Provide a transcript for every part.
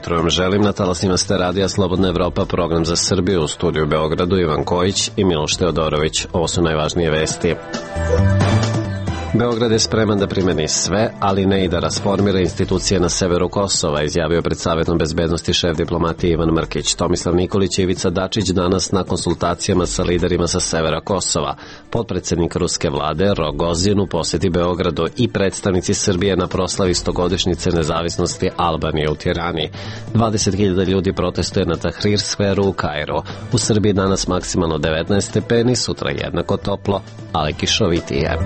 jutro vam želim. Na talasima ste radija Slobodna Evropa, program za Srbiju. U studiju u Beogradu Ivan Kojić i Miloš Teodorović. Ovo su najvažnije vesti. Beograd je spreman da primeni sve, ali ne i da rasformira institucije na severu Kosova, izjavio pred Savetom bezbednosti šef diplomatije Ivan Mrkić. Tomislav Nikolić i Ivica Dačić danas na konsultacijama sa liderima sa severa Kosova. Potpredsednik ruske vlade Rogozin u poseti Beogradu i predstavnici Srbije na proslavi 100-godišnjice nezavisnosti Albanije u Tirani. 20.000 ljudi protestuje na Tahrir skveru u Kairu. U Srbiji danas maksimalno 19 stepeni, sutra jednako toplo, ali kišovitije.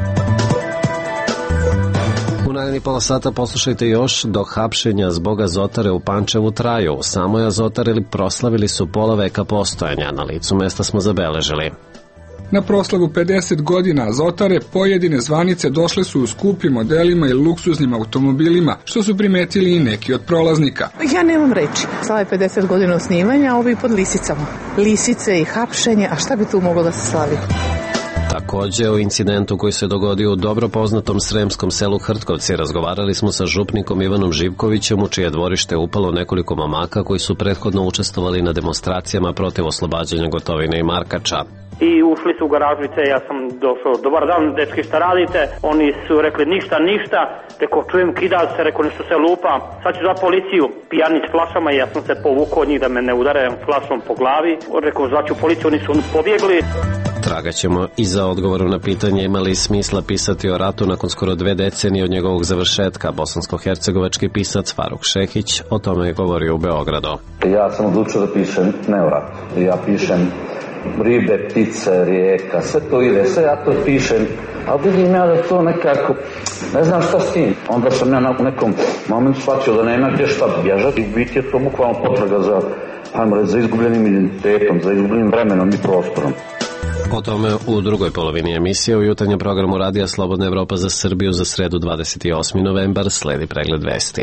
U narednih pola sata poslušajte još dok hapšenja zbog Azotare u Pančevu traju. U samoj Azotari proslavili su pola veka postojanja. Na licu mesta smo zabeležili. Na proslavu 50 godina Azotare pojedine zvanice došle su u skupim modelima i luksuznim automobilima, što su primetili i neki od prolaznika. Ja nemam reči. Slave 50 godina osnivanja, ovi pod lisicama. Lisice i hapšenje, a šta bi tu moglo da se slavi? Takođe, o incidentu koji se dogodio u dobro poznatom sremskom selu Hrtkovci razgovarali smo sa župnikom Ivanom Živkovićem, u čije dvorište je upalo nekoliko momaka koji su prethodno učestvovali na demonstracijama protiv oslobađanja Gotovine i Markača. I ušli su u garažnice, ja sam došao, dobar dan, dečki, šta radite? Oni su rekli ništa, rekao čujem kida se, rekao nešto se lupa, sad ću za policiju, pijani s flašama, ja sam se povukao od njih da me ne udare flašom po glavi, rekao zvaću policiju, oni su pobjegli. Tragaćemo i za odgovoru na pitanje ima li smisla pisati o ratu nakon skoro 2 decenije od njegovog završetka. Bosansko-hercegovački pisac Faruk Šehić o tome je govorio u Beogradu. Ja sam odlučio da pišem ne o ratu, ja pišem ribe, ptice, rijeka, sve to ide, sve ja to pišem, ali vidim ja da to nekako, ne znam šta s tim. Onda sam ja u nekom momentu shvatio da nema gdje šta bježati i biti je to bukvalno potraga za, ajmo reći, za izgubljenim identitetom, za izgubljenim vremenom i prostorom. O tome u drugoj polovini emisije u jutarnjem programu Radija Slobodna Evropa za Srbiju za sredu 28. novembar sledi pregled vesti.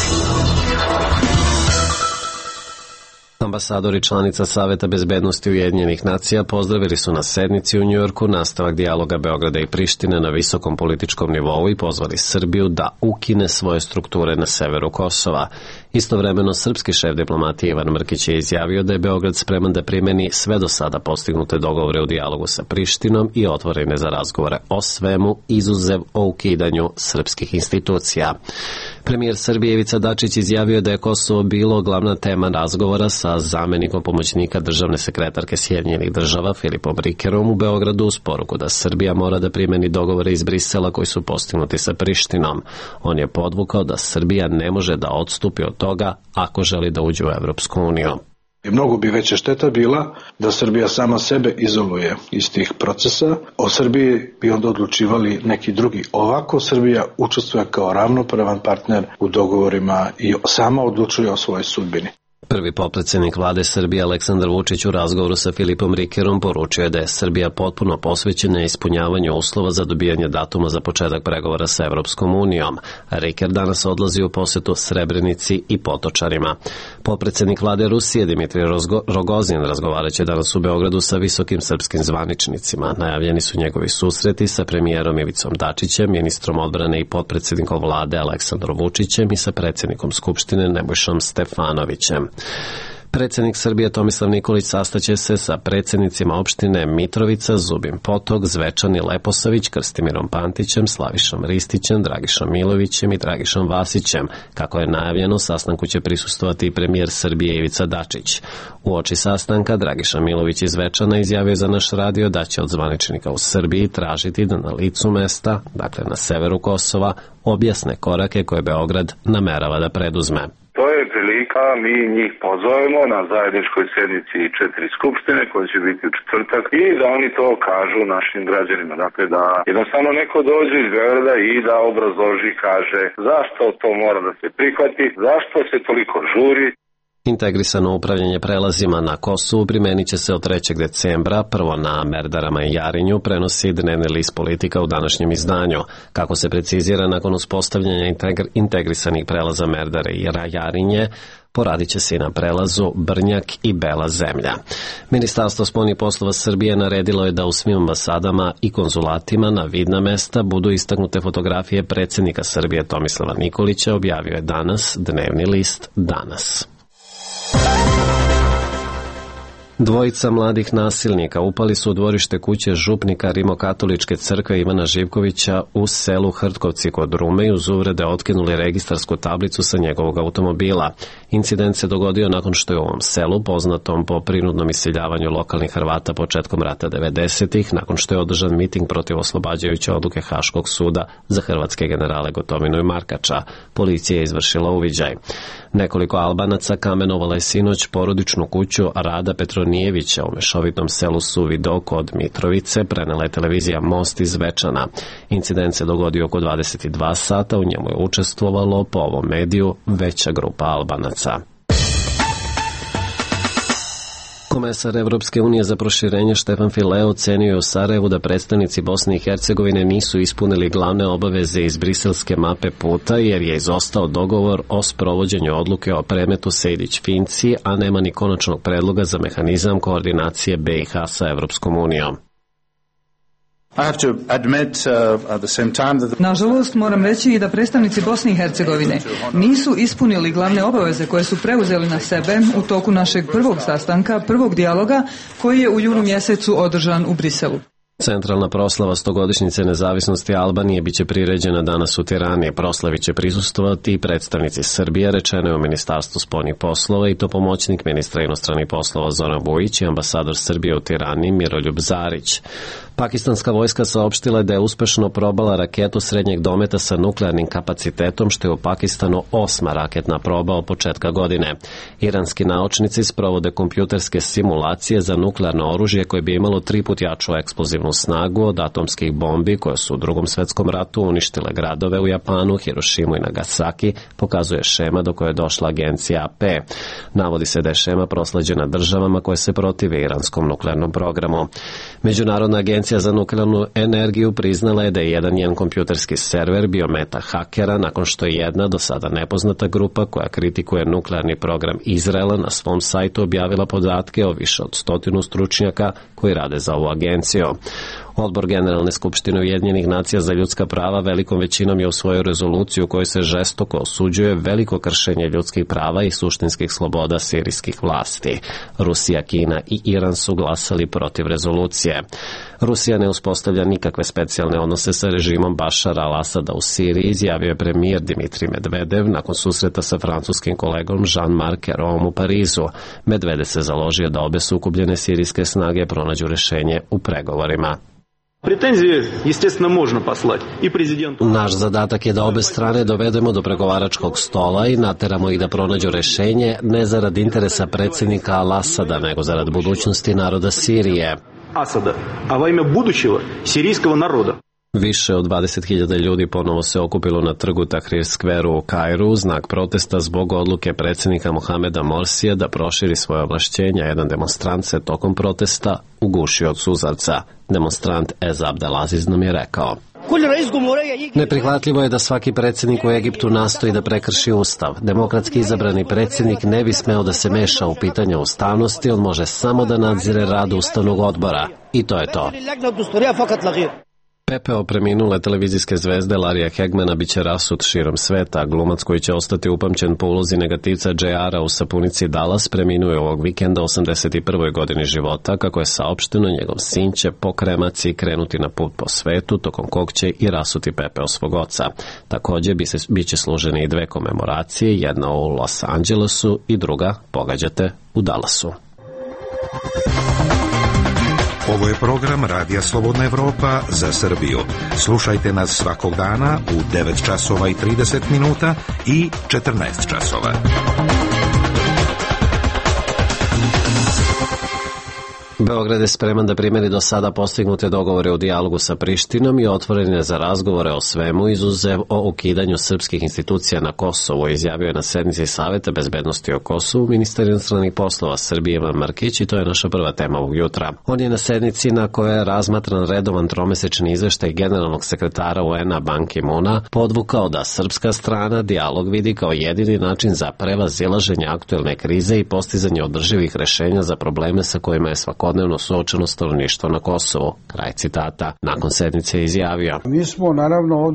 Ambasadori članica Saveta bezbednosti Ujedinjenih nacija pozdravili su na sednici u Njujorku nastavak dijaloga Beograda i Prištine na visokom političkom nivou i pozvali Srbiju da ukine svoje strukture na severu Kosova. Istovremeno, srpski šef diplomatije Ivan Mrkić je izjavio da je Beograd spreman da primeni sve do sada postignute dogovore u dijalogu sa Prištinom i otvorene za razgovore o svemu, izuzev o ukidanju srpskih institucija. Premijer Srbije Ivica Dačić izjavio da je Kosovo bilo glavna tema razgovora sa zamenikom pomoćnika državne sekretarke Sjedinjenih država Filipom Rikerom u Beogradu uz poruku da Srbija mora da primeni dogovore iz Brisela koji su postignuti sa Prištinom. On je podvukao da Srbija ne može da odstupi od toga ako želi da uđe u Evropsku uniju. Mnogo bi veća šteta bila da Srbija sama sebe izoluje iz tih procesa. O Srbiji bi onda odlučivali neki drugi. Ovako Srbija učestvuje kao ravnopravan partner u dogovorima i sama odlučuje o svojoj sudbini. Prvi potpredsednik vlade Srbije Aleksandar Vučić u razgovoru sa Filipom Rikerom poručio je da je Srbija potpuno posvećena ispunjavanju uslova za dobijanje datuma za početak pregovora sa Evropskom unijom. Riker danas odlazi u posetu Srebrenici i Potočarima. Potpredsednik vlade Rusije Dimitrij Rogozin razgovaraće danas u Beogradu sa visokim srpskim zvaničnicima. Najavljeni su njegovi susreti sa premijerom Ivicom Dačićem, ministrom odbrane i potpredsednikom vlade Aleksandrom Vučićem i sa predsednikom Skupštine Nebojšom Stefanovićem. Predsednik Srbije Tomislav Nikolić sastaće se sa predsednicima opštine Mitrovica, Zubin Potok, Zvečan i Leposavić, Krstimirom Pantićem, Slavišom Ristićem, Dragišom Milovićem i Dragišom Vasićem. Kako je najavljeno, sastanku će prisustvovati i premijer Srbije Ivica Dačić. Uoči sastanka Dragiša Milović iz Zvečana izjavio za naš radio da će od zvaničnika u Srbiji tražiti da na licu mesta, dakle na severu Kosova, objasne korake koje Beograd namerava da preduzme. To je prilika, mi njih pozovemo na zajedničkoj sednici 4 skupštine koja će biti u četvrtak i da oni to kažu našim građanima. Dakle, da jednostavno neko dođe iz Beograda i da obrazloži, kaže zašto to mora da se prihvati, zašto se toliko žuri. Integrisano upravljanje prelazima na Kosovu primenit će se od 3. decembra, prvo na Merdarama i Jarinju, prenosi dnevni list Politika u današnjem izdanju. Kako se precizira, nakon uspostavljanja integrisanih prelaza Merdare i Jarinje, poradit će se i na prelazu Brnjak i Bela zemlja. Ministarstvo spoljnih poslova Srbije naredilo je da u svim ambasadama i konzulatima na vidna mesta budu istaknute fotografije predsjednika Srbije Tomislava Nikolića, objavio je danas dnevni list Danas. Dvojica mladih nasilnika upali su u dvorište kuće župnika Rimokatoličke crkve Ivana Živkovića u selu Hrtkovci kod Rume i uz uvrede otkinuli registarsku tablicu sa njegovog automobila. Incident se dogodio nakon što je u ovom selu, poznatom po prinudnom iseljavanju lokalnih Hrvata početkom rata 90-ih, nakon što je održan miting protiv oslobađajuće odluke Haškog suda za hrvatske generale Gotovinu i Markača. Policija je izvršila uviđaj. Nekoliko Albanaca kamenovalo je sinoć porodičnu kuću Rada Petronijevića u mešovitom selu Suvido kod Mitrovice, prenela je televizija Most iz Zvečana. Incident se dogodio oko 22 sata, u njemu je učestvovalo, po ovom mediju, veća grupa Albanaca. Komesar Evropske unije za proširenje Štefan File ocenio je u Sarajevu da predstavnici Bosne i Hercegovine nisu ispunili glavne obaveze iz briselske mape puta jer je izostao dogovor o sprovođenju odluke o premetu Sejdić-Finci, a nema ni konačnog predloga za mehanizam koordinacije BiH sa Evropskom unijom. Nažalost, moram reći i da predstavnici Bosne i Hercegovine nisu ispunili glavne obaveze koje su preuzeli na sebe u toku našeg prvog sastanka, prvog dijaloga koji je u junu mjesecu održan u Briselu. Centralna proslava 100-godišnjice nezavisnosti Albanije biće priređena danas u Tirani. Proslavi će prisustvovati i predstavnici Srbije, rečeno je u Ministarstvu spoljnih poslova, i to pomoćnik ministra inostranih poslova Zoran Vujić i ambasador Srbije u Tirani Miroljub Zarić. Pakistanska vojska saopštila je da je uspešno probala raketu srednjeg dometa sa nuklearnim kapacitetom, što je u Pakistanu 8. raketna proba od početka godine. Iranski naučnici sprovode kompjuterske simulacije za nuklearno oružje koje bi imalo 3 puta jaču eksplozivnu snagu od atomskih bombi koje su u Drugom svetskom ratu uništile gradove u Japanu, Hirošimu i Nagasaki, pokazuje šema do koje je došla agencija AP. Navodi se da je šema prosleđena državama koje se protive iranskom nuklearnom programu. Međunarodna agencija za nuklearnu energiju priznala je da je jedan njen kompjuterski server bio meta hakera nakon što je jedna do sada nepoznata grupa koja kritikuje nuklearni program Izraela na svom sajtu objavila podatke o više od 100 stručnjaka koji rade za ovu agenciju. Odbor Generalne skupštine Ujedinjenih nacija za ljudska prava velikom većinom je usvojio rezoluciju u kojoj se žestoko osuđuje veliko kršenje ljudskih prava i suštinskih sloboda sirijskih vlasti. Rusija, Kina i Iran su glasali protiv rezolucije. Rusija ne uspostavlja nikakve specijalne odnose sa režimom Bašara al-Asada u Siriji, izjavio je premijer Dimitrij Medvedev nakon susreta sa francuskim kolegom Jean-Marc Ayraultom u Parizu. Medvedev se založio da obe sukobljene sirijske snage pronađu rešenje u pregovorima. Pretenzije, естественно, можно послать i prezidentu. Naš zadatak je da obe strane dovedemo do pregovaračkog stola i nateramo ih da pronađu rešenje, ne zarad interesa predsjednika al-Asada, nego zarad budućnosti naroda Sirije. Asada, a во имя будущего сирийского народа. Više od 20.000 ljudi ponovo se okupilo na trgu Tahrir Skveru u Kairu u znak protesta zbog odluke predsjednika Mohameda Morsija da proširi svoje ovlašćenja. Jedan demonstrant se tokom protesta ugušio od suzavca. Demonstrant Ez Abdelaziz nam je rekao: neprihvatljivo je da svaki predsjednik u Egiptu nastoji da prekrši ustav. Demokratski izabrani predsjednik ne bi smeo da se meša u pitanje ustavnosti, on može samo da nadzire rad ustavnog odbora. I to je to. Pepeo preminule televizijske zvezde Larija Hegmana biće rasut širom sveta. Glumac koji će ostati upamćen po ulozi negativca JR-a u sapunici Dallas preminuo je ovog vikenda 81. godini života. Kako je saopšteno, njegov sin će po kremaciji krenuti na put po svetu, tokom kog će i rasuti pepeo svog oca. Također biće služene i 2 komemoracije, jedna u Los Angelesu i druga, pogađate, u Dallasu. Ovo je program Radija Slobodna Evropa za Srbiju. Slušajte nas svakog dana u 9 časova i 30 minuta i 14 časova. Beograd je spreman da primjeri do sada postignute dogovore u dijalogu sa Prištinom i otvoren je za razgovore o svemu, izuzev o ukidanju srpskih institucija na Kosovu, izjavio je na sednici Saveta bezbednosti o Kosovu ministar inostranih poslova Srbije Ivan Markić, i to je naša prva tema ovog jutra. On je na sednici na kojoj je razmatran redovan tromesečni izveštaj generalnog sekretara UN-a Ban Ki-moona podvukao da srpska strana dijalog vidi kao jedini način za prevazilaženje aktuelne krize i postizanje održivih rešenja za probleme sa kojima je svakodnevno suočeno stanovništvo na Kosovu. Kraj citata. Nakon sednice je izjavio: mi smo naravno ovde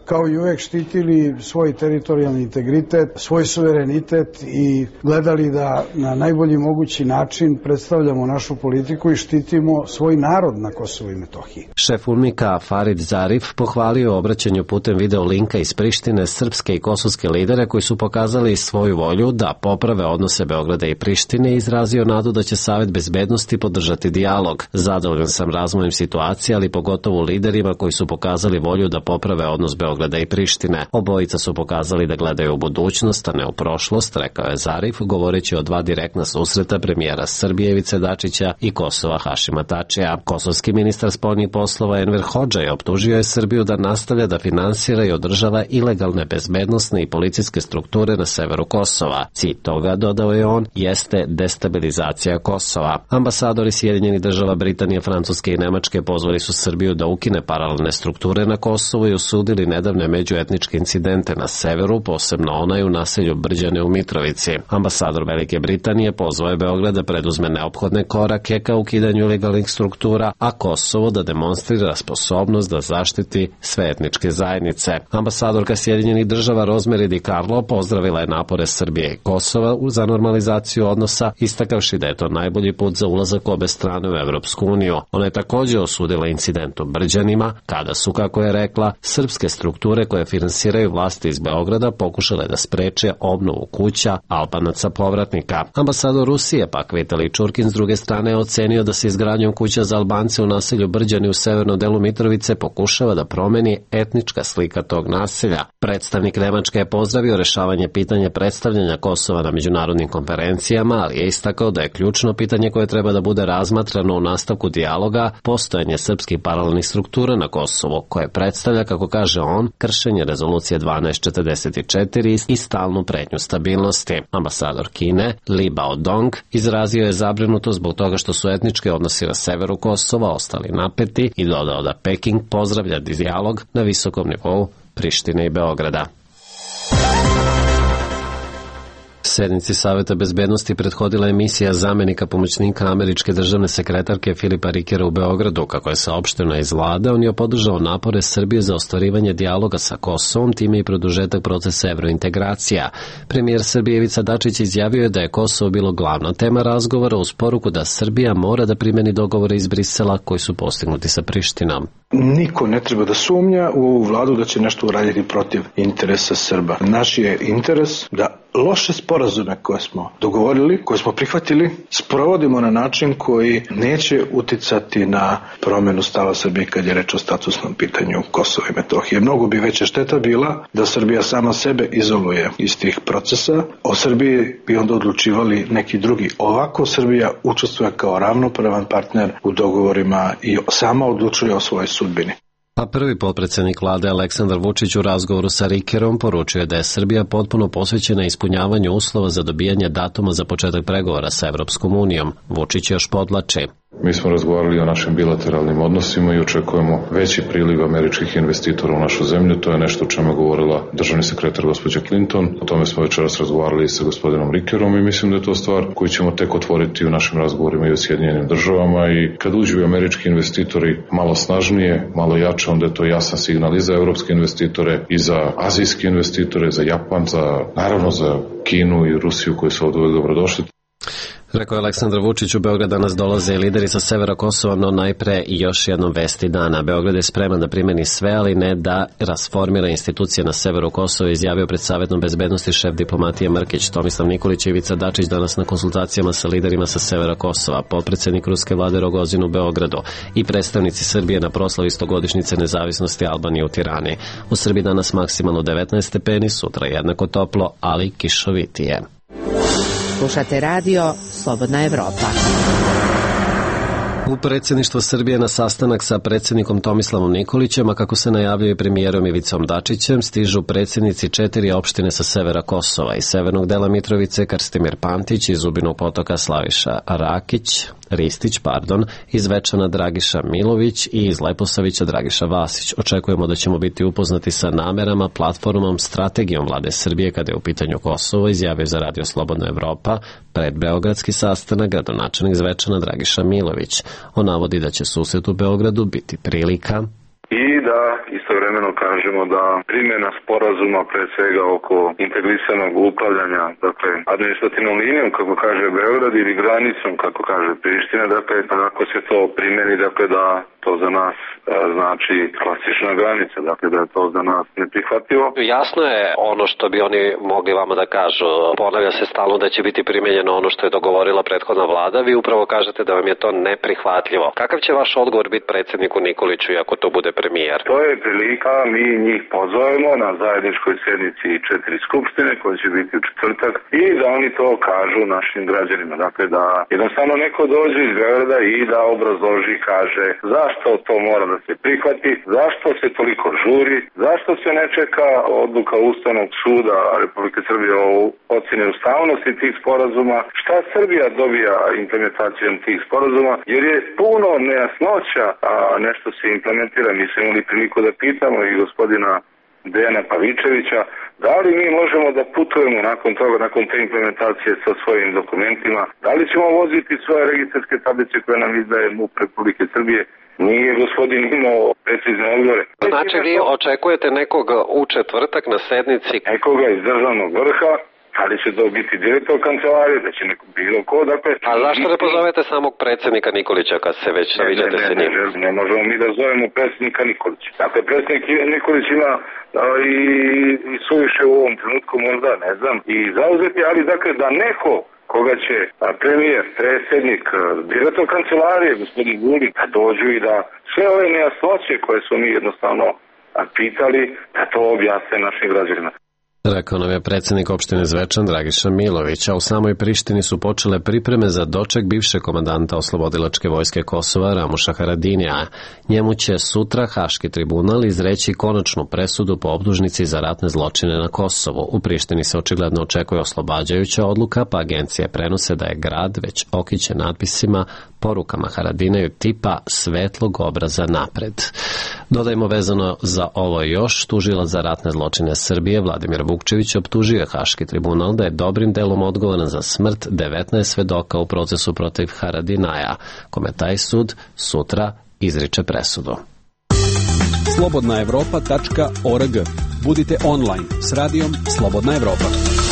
kao i uvek štitili svoj teritorijalni integritet, svoj suverenitet i gledali da na najbolji mogući način predstavljamo našu politiku i štitimo svoj narod na Kosovu i Metohiji. Šef UNMIK-a Farid Zarif pohvalio obraćanju putem video linka iz Prištine srpske i kosovske lidere koji su pokazali svoju volju da poprave odnose Beograda i Prištine i izrazio nadu da će Savet bezbednosti podržati dijalog. Zadovoljan sam razvojem situacije, ali pogotovo liderima koji su pokazali volju da poprave odnos Beograda i Prištine. Obojica su pokazali da gledaju u budućnost, a ne u prošlost, rekao je Zarif, govoreći o dva direktna susreta premijera Srbije Ivice Dačića i Kosova Hašima Tačija. Kosovski ministar spoljnih poslova Enver Hodžaj optužio je Srbiju da nastavlja da finansira i održava ilegalne bezbednosne i policijske strukture na severu Kosova. Cilj toga, dodao je on, jeste destabilizacija Kosova. Ambasadori Sjedinjenih država Britanije, Francuske i Nemačke pozvali su Srbiju da ukine paralelne strukture na Kosovu i osudili nedavne međuetničke incidente na severu, posebno onaj u naselju Brđane u Mitrovici. Ambasador Velike Britanije pozvao je Beograd da preduzme neophodne korake ka ukidanju ilegalnih struktura, a Kosovo da demonstrira sposobnost da zaštiti sve etničke zajednice. Ambasadorka Sjedinjenih država Rosemary DiCarlo pozdravila je napore Srbije i Kosova za normalizaciju odnosa, istakavši da je to najbolji put za ulazak obe strane u Evropsku uniju. Ona je također osudila incident u Brđanima, kada su, kako je rekla, srpske strukture koje finansiraju vlasti iz Beograda pokušale da spreče obnovu kuća Albanaca povratnika. Ambasador Rusije, pak Vitali Čurkin, s druge strane je ocenio da se izgradnjom kuća za Albance u naselju Brđani u severnom delu Mitrovice pokušava da promeni etnička slika tog naselja. Predstavnik Nemačke je pozdravio rešavanje pitanja predstavljanja Kosova na međunarodnim konferencijama, ali je istakao da je ključno pitanje koje treba da bude razmatrano u nastavku dijaloga postojanje srpskih paralelnih struktura na Kosovu, koje predstavlja, kako kaže on, kršenje rezolucije 1244 i stalnu pretnju stabilnosti. Ambasador Kine, Li Baodong, izrazio je zabrinutost zbog toga što su etnički odnosi na severu Kosova ostali napeti i dodao da Peking pozdravlja dijalog na visokom nivou Prištine i Beograda. Sednici Saveta bezbednosti prethodila je misija zamenika pomoćnika američke državne sekretarke Filipa Rikera u Beogradu. Kako je saopšteno iz vlade, on je podržao napore Srbije za ostvarivanje dijaloga sa Kosovom, time i produžetak procesa evrointegracija. Premijer Srbije Ivica Dačić izjavio je da je Kosovo bilo glavna tema razgovora uz poruku da Srbija mora da primeni dogovore iz Brisela koji su postignuti sa Prištinom. Niko ne treba da sumnja u ovu vladu da će nešto uraditi protiv interesa Srba. Naš je interes da loše sporazume koje smo dogovorili, koje smo prihvatili, sprovodimo na način koji neće uticati na promenu stava Srbije kad je reč o statusnom pitanju Kosova i Metohije. Mnogo bi veća šteta bila da Srbija sama sebe izoluje iz tih procesa. O Srbiji bi onda odlučivali neki drugi. Ovako Srbija učestvuje kao ravnopravan partner u dogovorima i sama odlučuje o svojoj sudbini. A prvi potpredsjednik vlade Aleksandar Vučić u razgovoru sa Rikerom poručio da je Srbija potpuno posvećena ispunjavanju uslova za dobijanje datuma za početak pregovora sa Evropskom unijom. Vučić još podlači. Mi smo razgovarali o našim bilateralnim odnosima i očekujemo veći priliv američkih investitora u našu zemlju. To je nešto o čemu je govorila državni sekretar gospođa Clinton. O tome smo večeras razgovarali sa gospodinom Rikerom i mislim da je to stvar koju ćemo tek otvoriti u našim razgovorima i u Sjedinjenim državama. I kad uđu američki investitori malo snažnije, malo jače, onda je to jasan signal i za evropske investitore, i za azijske investitore, za Japan, naravno za Kinu i Rusiju koji su ovdje uvek dobrodošli. Rekao je Aleksandar Vučić, u Beograd danas dolaze lideri sa severa Kosova, no najpre još jednom vesti dana. Beograd je spreman da primeni sve, ali ne da rasformira institucije na severu Kosova, izjavio pred Savetom bezbednosti šef diplomatije Mrkić. Tomislav Nikolić i Ivica Dačić danas na konsultacijama sa liderima sa severa Kosova, potpredsjednik ruske vlade Rogozin u Beogradu i predstavnici Srbije na proslavi 100-godišnjice nezavisnosti Albanije u Tirani. U Srbiji danas maksimalno 19 stepeni, sutra jednako toplo, ali kišovitije. Slušate radio Slobodna Evropa. U predsjedništvo Srbije na sastanak sa predsjednikom Tomislavom Nikolićem, a kako se najavljuje premijerom Ivicom Dačićem, stižu predsjednici 4 opštine sa severa Kosova. Iz severnog dela Mitrovice Krstimir Pantić, iz Zubinog Potoka Slaviša Ristić, iz Zvečana Dragiša Milović i iz Leposavića Dragiša Vasić. Očekujemo da ćemo biti upoznati sa namerama, platformom, strategijom vlade Srbije kada je u pitanju Kosovo, izjavio za radio Slobodna Evropa pred beogradski sastanak gradonačelnik Zvečana Dragiša Milović. On navodi da će susret u Beogradu biti prilika. i da istovremeno kažemo da primjena sporazuma pre svega oko integrisanog upravljanja, dakle administrativnom linijom kako kaže Beograd ili granicom kako kaže Priština, dakle ako se to primjeni, dakle da to za nas znači klasična granica, dakle da je to za nas neprihvatljivo. Jasno je ono što bi oni mogli vama da kažu. Ponavlja se stalno da će biti primjenjeno ono što je dogovorila prethodna vlada. Vi upravo kažete da vam je to neprihvatljivo. Kakav će vaš odgovor biti predsjedniku Nikoliću ako to bude premijer? To je prilika, mi njih pozovemo na zajedničkoj sednici 4 skupštine koja će biti u četvrtak i da oni to kažu našim građanima. Dakle da jednostavno neko dođe iz Beograda i da obrazloži, kaže zašto to mora da se prihvati, zašto se toliko žuri, zašto se ne čeka odluka Ustavnog suda Republike Srbije o ocjeni ustavnosti tih sporazuma, šta Srbija dobija implementacijom tih sporazuma, jer je puno nejasnoća, a nešto se implementira. Mi smo imali priliku da pitamo i gospodina Dejana Pavičevića, da li mi možemo da putujemo nakon toga, nakon te implementacije sa svojim dokumentima, da li ćemo voziti svoje registarske tablice koje nam izdaje MUP Republike Srbije. Nije gospodin imao precizne odgovore. Znači vi očekujete nekog u četvrtak na sednici? Nekoga iz državnog vrha, ali će to biti direktor kancelarije, da će neko bilo ko, dakle... A zašto ne pozovete samog predsjednika Nikolića kad se već viđate se njim? Ne možemo mi da zovemo predsjednika Nikolića. Dakle, predsjednik Nikolić ima i suviše u ovom trenutku možda, ne znam, i zauzeti, ali dakle da neko koga će premijer, predsjednik, direktor kancelarije, gospodin Vulin, da dođu i da sve ove nejasnoće koje su mi jednostavno pitali, da to objasne našim građanima. Rekao nam je predsjednik opštine Zvečan Dragiša Milović, a u samoj Prištini su počele pripreme za doček bivšeg komandanta oslobodilačke vojske Kosova Ramuša Haradinija. Njemu će sutra Haški tribunal izreći konačnu presudu po optužnici za ratne zločine na Kosovu. U Prištini se očigledno očekuje oslobađajuća odluka, pa agencije prenose da je grad već okićen natpisima, porukama Haradinaju tipa svetlog obraza napred. Dodajmo vezano za ovo još, tužilac za ratne zločine Srbije Vladimir Vukčević optužio je Haški tribunal da je dobrim delom odgovoran za smrt 19 svedoka u procesu protiv Haradinaja, kome taj sud sutra izriče presudu. slobodnaevropa.org. Budite online s radijom Slobodna Evropa.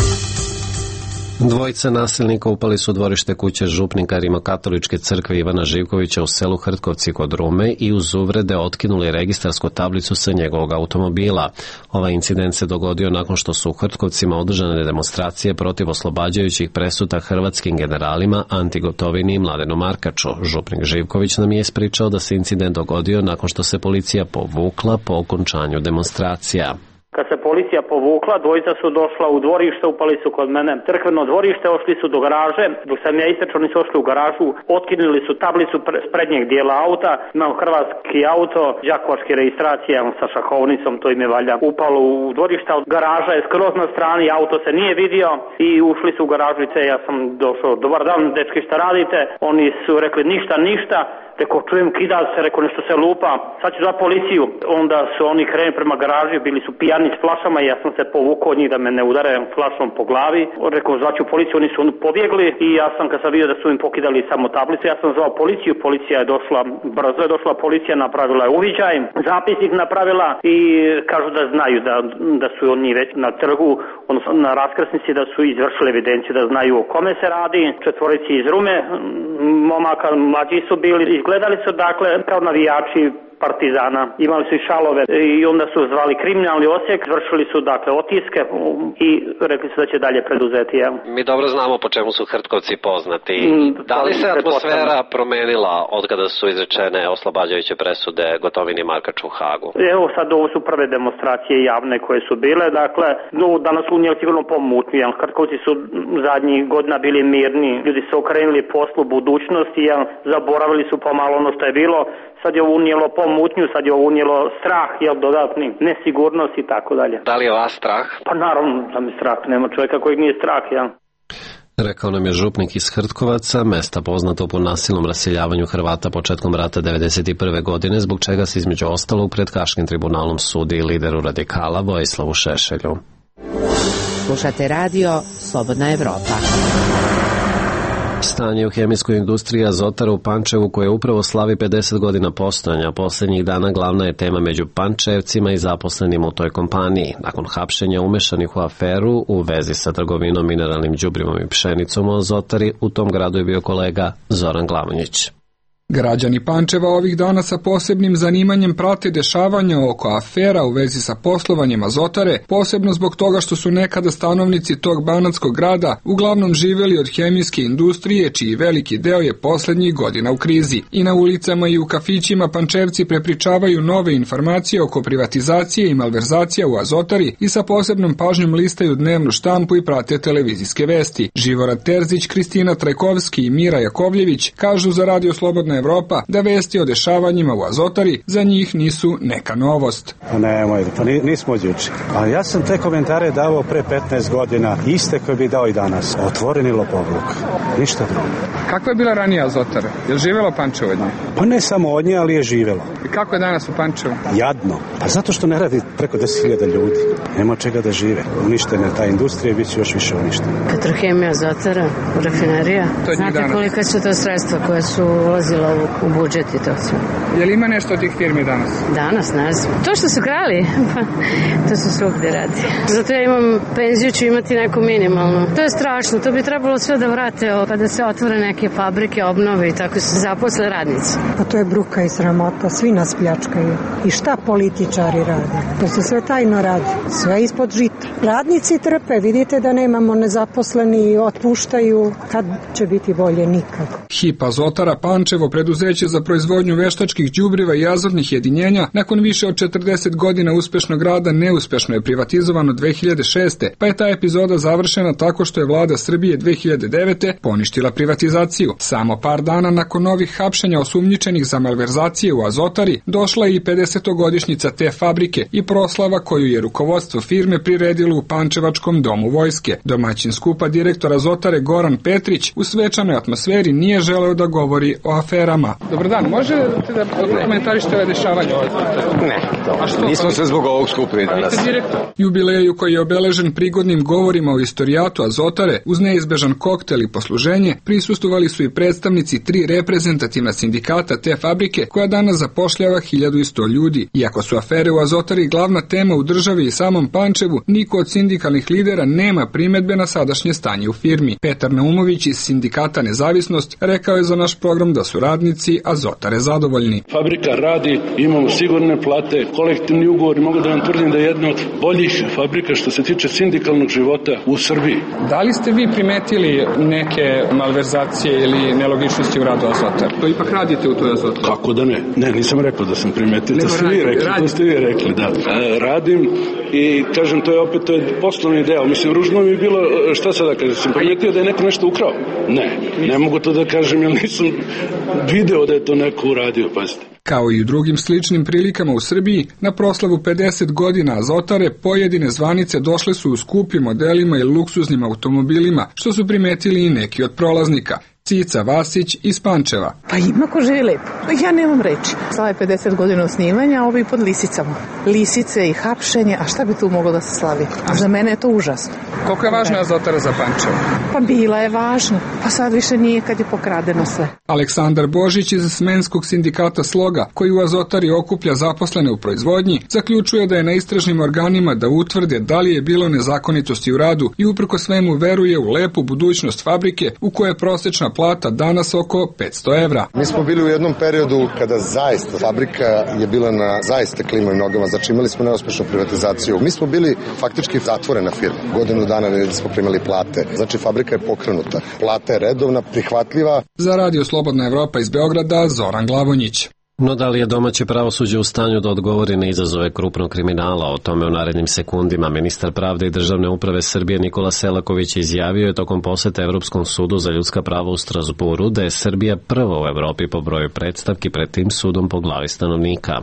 Dvojica nasilnika upali su u dvorište kuće župnika Rimokatoličke crkve Ivana Živkovića u selu Hrtkovci kod Rume i uz uvrede otkinuli registarsku tablicu sa njegovog automobila. Ovaj incident se dogodio nakon što su u Hrtkovcima održane demonstracije protiv oslobađajućih presuda hrvatskim generalima Anti Gotovini i Mladenu Markaču. Župnik Živković nam je ispričao da se incident dogodio nakon što se policija povukla po okončanju demonstracija. Kad se policija povukla, dvojica su došla u dvorište, upali su kod mene crkveno dvorište, ošli su do garaže, dok sam ja istrčao, nisu ošli u garažu, otkinuli su tablicu s prednjeg dijela auta, imao hrvatski auto, đakovačke registracije sa šahovnicom, to im je valjda upalo u dvorište, garaža je skroz na strani, auto se nije vidio i ušli su u garažice, ja sam došao, dobar dan, dečki, šta radite? Oni su rekli ništa, Rekao, čujem kida se, rekao nešto se lupa, sad ću za policiju. Onda su oni krenuli prema garaži, bili su pijani s flašama i ja sam se povukao od njih da me ne udare flašom po glavi. Rekao, zvaću policiju, oni su pobjegli i ja sam kad sam vidio da su im pokidali samo tablicu, ja sam zvao policiju, policija je došla, brzo je došla policija, napravila je uviđaj, zapisnik napravila i kažu da znaju da su oni već na trgu, odnosno na raskrsnici, da su izvršili evidenciju, da znaju o kome se radi. Četvorici iz Rume, momaka mlađi su bili, izgledali su dakle kao navijači Partizana, imali su i šalove i onda su zvali kriminalni odsjek, vršili su dakle otiske i rekli su da će dalje preduzeti. Ja. Mi dobro znamo po čemu su Hrtkovci poznati. Da li se atmosfera promenila od kada su izrečene oslobađajuće presude Gotovini i Markaču u Hagu? Evo sad ovo su prve demonstracije javne koje su bile, dakle danas su unijeli sigurno pomutnju, jer Hrtkovci su zadnjih godina bili mirni, ljudi su okrenuli poslu budućnosti, zaboravili su pomalo ono što je bilo. Sad je ovo unijelo pomutnju, sad je ovo unijelo strah, dodatni, nesigurnost i tako dalje. Da li je vas strah? Pa naravno da mi strah, nema čovjeka kojeg nije strah, Rekao nam je župnik iz Hrtkovaca, mesta poznato po nasilnom raseljavanju Hrvata početkom rata 1991. godine, zbog čega se između ostalog pred Haškim tribunalom sudi i lideru radikala Vojislavu Šešelju. Slušate radio Slobodna Evropa. Stanje u hemijskoj industriji Azotara u Pančevu, koje upravo slavi 50 godina postojanja, posljednjih dana glavna je tema među Pančevcima i zaposlenima u toj kompaniji. Nakon hapšenja umešanih u aferu u vezi sa trgovinom mineralnim đubrivom i pšenicom u Azotari, u tom gradu je bio kolega Zoran Glavonjić. Građani Pančeva ovih dana sa posebnim zanimanjem prate dešavanja oko afera u vezi sa poslovanjem Azotare, posebno zbog toga što su nekada stanovnici tog banatskog grada uglavnom živeli od hemijske industrije, čiji veliki deo je poslednjih godina u krizi. I na ulicama i u kafićima Pančevci prepričavaju nove informacije oko privatizacije i malverzacija u Azotari i sa posebnom pažnjom listaju dnevnu štampu i prate televizijske vesti. Živorad Terzić, Kristina Trajkovski i Mira Jakovljević kažu za Radio Slobodna Evropa da vesti o dešavanjima u Azotari za njih nisu neka novost. Nismo od juče. A ja sam te komentare davao pre 15 godina, iste koje bi dao i danas. Otvoreni lopovluk. Ništa drugo. Kakva je bila ranija Azotara? Je li živelo Pančevo od nje? Pa ne samo od nje, ali je živelo. I kako je danas u Pančevu? Jadno. Pa zato što ne radi preko 10.000 ljudi. Nema čega da žive. Uništena je ta industrija i bit će još više uništena. Petrohemija, Azotara, rafinerija. Znate kolika su to sredstva koje su ulazila u budžet i to sve. Je li ima nešto od tih firmi danas? Danas, ne znam. To što su krali, to su svugde radi. Zato ja imam penziju, ću imati neku minimalnu. To je strašno, to bi trebalo sve da vrate, pa da se otvore neke fabrike, obnove i tako se zaposle radnici. Pa to je bruka i sramota, svi nas pljačkaju. I šta političari rade? To se sve tajno radi, sve ispod žita. Radnici trpe, vidite da nemamo nezaposleni, otpuštaju, kad će biti bolje, nikako. HIP Azotara Pančevo, preduzeće za proizvodnju veštačkih đubriva i azotnih jedinjenja, nakon više od 40 godina uspešnog rada neuspešno je privatizovano 2006. pa je ta epizoda završena tako što je vlada Srbije 2009. poništila privatizaciju. Samo par dana nakon novih hapšenja osumnjičenih za malverzacije u Azotari došla je i 50-godišnjica te fabrike i proslava koju je rukovodstvo firme priredilo u Pančevačkom domu vojske. Domaćin skupa direktor Azotare Goran Petrić u svečanoj atmosferi nije želeo da govori o aferama. Dobar dan, možete da komentarište ove dešavanje? Ne, nismo se zbog ovog skupili danas. Jubileju koji je obeležen prigodnim govorima o istorijatu Azotare uz neizbežan koktel i posluženje prisustvovali su i predstavnici 3 reprezentativna sindikata te fabrike koja danas zapošljava 1100 ljudi. Iako su afere u Azotari glavna tema u državi i samom Pančevu, niko od sindikalnih lidera nema primedbe na sadašnje stanje u firmi. Petar Naumović iz sindikata Nezavisnost rekao je za naš program da su radnici Azotare zadovoljni. Fabrika radi, imamo sigurne plate, kolektivni ugovor, mogu da vam tvrdim da je jedna od boljih fabrika što se tiče sindikalnog života u Srbiji. Da li ste vi primetili neke malverzacije ili nelogičnosti u radu Azotara? To ipak radite u toj Azotari? Kako da ne? Ne, nisam rekao da sam primetio, to ste vi rekli, da. Radim i kažem, to je poslovni deo. Mislim, ružno mi je bilo, šta sad da kažem, sam primetio da je neko nešto ukrao? Ne mogu to da kažem, jer nisam video da je to neko uradio, pazite. Kao i u drugim sličnim prilikama u Srbiji, na proslavu 50 godina Azotare pojedine zvanice došle su u skupim modelima i luksuznim automobilima, što su primetili i neki od prolaznika. Cica Vasić iz Pančeva. Pa ima ko živi lepo. Ja nemam reči. Slave 50 godina osnivanja, ovi pod lisicama. Lisice i hapšenje, a šta bi tu moglo da se slavi? A za mene je to užasno. Koliko je važna Azotara za Pančevo? Pa bila je važna, pa sad više nije kad je pokradeno sve. Aleksandar Božić iz Smenskog sindikata Sloga, koji u Azotari okuplja zaposlene u proizvodnji, zaključuje da je na istražnim organima da utvrde da li je bilo nezakonitosti u radu i uprko svemu veruje u lepu budućnost fabrike u kojoj je prosečna plata danas oko 500 evra. Mi smo bili u jednom periodu kada zaista fabrika je bila na zaista klimavim nogama, znači imali smo neuspešnu privatizaciju. Mi smo bili faktički zatvorena firma. Godinu dana nismo primali plate, znači fabrika je pokrenuta. Plata je redovna, prihvatljiva. Za Radio Slobodna Evropa iz Beograda, Zoran Glavonjić. No da li je domaće pravosuđe u stanju da odgovori na izazove krupnog kriminala? O tome u narednim sekundima ministar pravde i državne uprave Srbije Nikola Selaković izjavio je tokom posete Evropskom sudu za ljudska prava u Strazburu da je Srbija prva u Evropi po broju predstavki pred tim sudom po glavi stanovnika.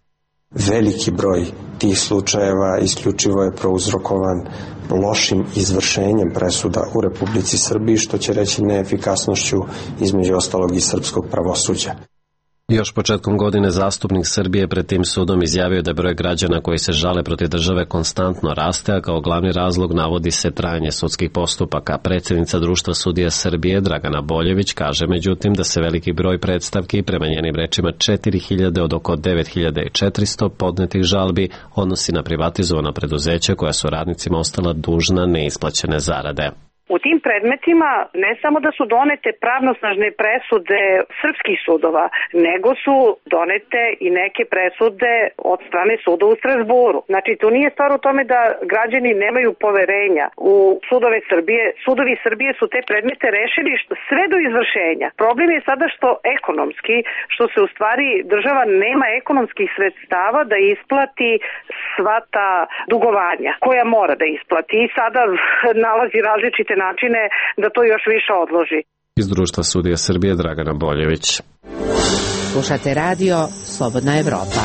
Veliki broj tih slučajeva isključivo je prouzrokovan lošim izvršenjem presuda u Republici Srbiji, što će reći neefikasnošću između ostalog i srpskog pravosuđa. Još početkom godine zastupnik Srbije pred tim sudom izjavio da broj građana koji se žale protiv države konstantno raste, a kao glavni razlog navodi se trajanje sudskih postupaka. Predsjednica Društva sudija Srbije Dragana Boljević kaže međutim da se veliki broj predstavki, prema njenim rečima 4000 od oko 9400 podnetih žalbi, odnosi na privatizovana preduzeća koja su radnicima ostala dužna neisplaćene zarade. U tim predmetima ne samo da su donete pravnosnažne presude srpskih sudova, nego su donete i neke presude od strane suda u Strazburu. Znači, to nije stvar u tome da građani nemaju poverenja u sudove Srbije. Sudovi Srbije su te predmete rešili sve do izvršenja. Problem je sada što ekonomski, što se u stvari država nema ekonomskih sredstava da isplati sva ta dugovanja koja mora da isplati i sada nalazi različite načine da to još više odloži. Iz Društva sudija Srbije Dragana Boljević. Slušate radio Slobodna Evropa.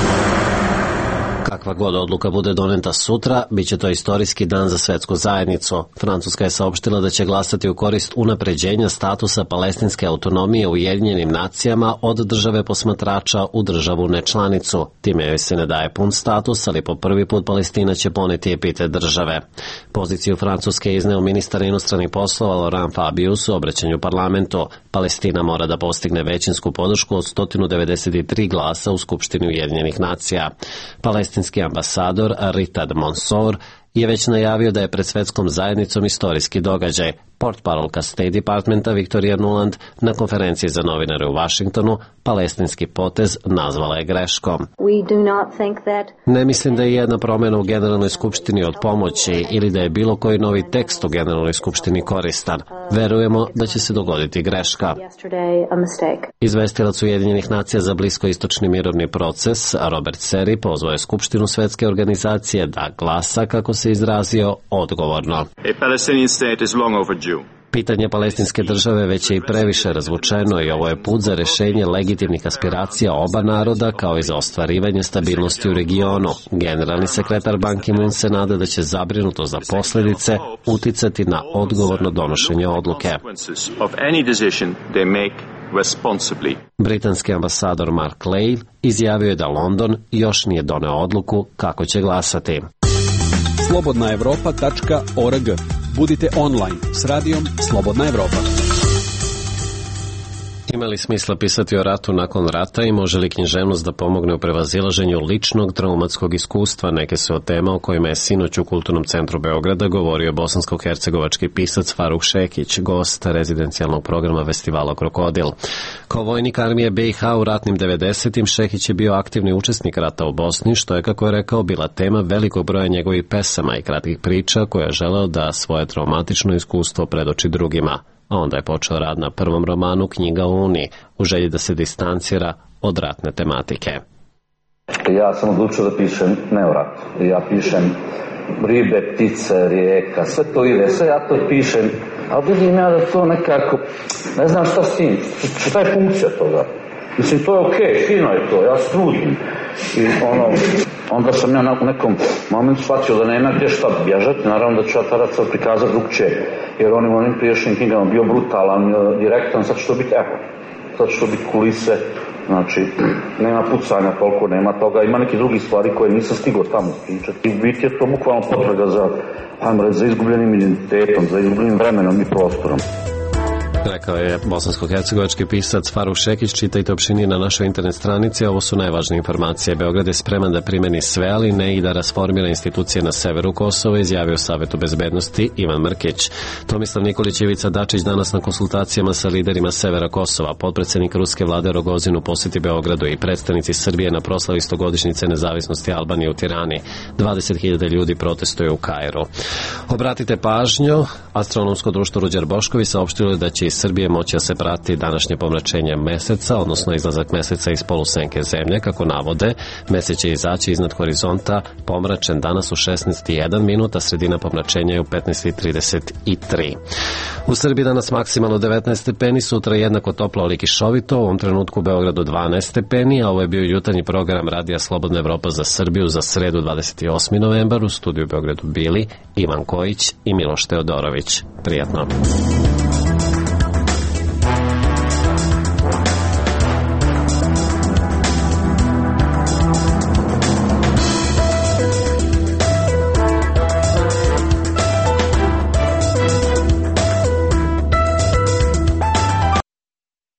Kakva god odluka bude doneta sutra, bit će to istorijski dan za svetsku zajednicu. Francuska je saopštila da će glasati u korist unapređenja statusa palestinske autonomije u Ujedinjenim nacijama od države posmatrača u državu nečlanicu. Time joj se ne daje pun status, ali po prvi put Palestina će poneti epitet države. Poziciju Francuske je izneo ministar inostranih poslova Laurent Fabius u obraćanju parlamentu. Palestina mora da postigne većinsku podršku od 193 glasa u Skupštini Ujedinjenih nacija. Palestinski ambasador Ritad Mansour je već najavio da je pred svetskom zajednicom istorijski događaj. Portparolka State Departmenta Victoria Nuland na konferenciji za novinare u Vašingtonu palestinski potez nazvala je greškom. Ne mislim da je jedna promjena u Generalnoj skupštini od pomoći ili da je bilo koji novi tekst u Generalnoj skupštini koristan. Verujemo da će se dogoditi greška. Izvestilac Ujedinjenih nacija za bliskoistočni mirovni proces Robert Seri pozvao je Skupštinu svetske organizacije da glasa, kako se izrazio, odgovorno. Pitanje palestinske države već je i previše razvučeno i ovo je put za rešenje legitimnih aspiracija oba naroda kao i za ostvarivanje stabilnosti u regionu. Generalni sekretar Ban Ki-moon se nada da će zabrinuto za posljedice uticati na odgovorno donošenje odluke. Britanski ambasador Mark Ley izjavio je da London još nije doneo odluku kako će glasati. slobodnaevropa.org. Budite online s radijom Slobodna Evropa. Ima li smisla pisati o ratu nakon rata i može li književnost da pomogne u prevazilaženju ličnog traumatskog iskustva? Neke su od tema o kojima je sinoć u Kulturnom centru Beograda govorio bosansko-hercegovački pisac Faruk Šekić, gost rezidencijalnog programa festivala Krokodil. Kao vojnik armije BiH u ratnim 90-im Šekić je bio aktivni učesnik rata u Bosni, što je, kako je rekao, bila tema velikog broja njegovih pesama i kratkih priča koje je želeo da svoje traumatično iskustvo predoči drugima. A onda je počeo rad na prvom romanu Knjiga o Uniji, u želji da se distancira od ratne tematike. Ja sam odlučio da pišem ne o ratu. Ja pišem ribe, ptice, rijeka, sve to ide, sve ja to pišem, ali vidim ja da to nekako, ne znam šta s tim, šta je funkcija toga. Mislim, to je okej, fino je to, ja se trudim. I onda sam ja u nekom momentu shvatio da nema gdje šta bježati, naravno da ću ja tada sad prikazati drugčije, jer on u onim prijašnjim knjigama bio brutalan, direktan, sad će to biti sad će to biti kulise, znači nema pucanja toliko, nema toga, ima neki drugi stvari koje nisam stigao tamo pričati. I biti je to bukvalno potraga za izgubljenim identitetom, za izgubljenim vremenom i prostorom. Rekao je bosansko-hercegovački pisac Faruk Šekić. Čitajte opširnije na našoj internet stranici. Ovo su najvažnije informacije. Beograd je spreman da primeni sve, ali ne i da rasformira institucije na severu Kosova, izjavio Savetu bezbednosti Ivan Mrkić. Tomislav Nikolić i Ivica Dačić danas na konsultacijama sa liderima severa Kosova. Potpredsednik ruske vlade Rogozin u posjeti Beogradu i predstavnici Srbije na proslavi 100-godišnjice nezavisnosti Albanije u Tirani. 20.000 ljudi protestuje u Kairu. Obratite pažnju, astronomsko društvo Ruđer Boškovi saopštilo je da će iz Srbije moći da se prati današnje pomračenje meseca, odnosno izlazak meseca iz polusenke zemlje. Kako navode, mesec će izaći iznad horizonta pomračen danas u 16:01 minut, a sredina pomračenja je u 15:33. U Srbiji danas maksimalno 19 stepeni, sutra jednako toplo ali kišovito, u ovom trenutku u Beogradu 12 stepeni, a ovo je bio jutarnji program Radija Slobodna Evropa za Srbiju za sredu 28. novembar. U studiju u Beogradu bili Ivan Kojić i Miloš Teodorović. Prijatno.